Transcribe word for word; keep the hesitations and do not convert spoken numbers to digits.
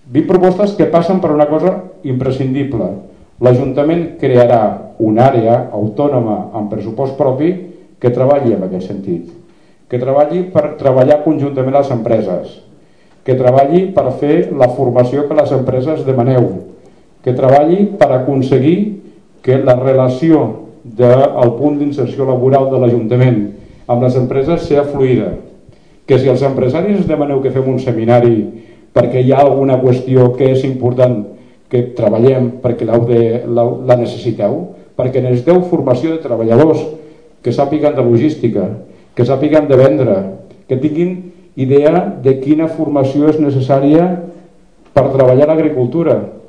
vint propostes que passen per una cosa imprescindible. L'Ajuntament crearà una àrea autònoma amb pressupost propi que treballi en aquest sentit, que treballi per treballar conjuntament les empreses, que treballi per fer la formació que les empreses demaneu, que treballi per aconseguir que la relació del punt d'inserció laboral de l'Ajuntament amb les empreses sigui fluida, que si els empresaris demaneu que fem un seminari perquè hi ha alguna qüestió que és important que treballem perquè la necessiteu, perquè necessiteu formació de treballadors que sàpiguen de logística, que sàpiguen de vendre, que tinguin idea de quina formació és necessària per treballar a l'agricultura,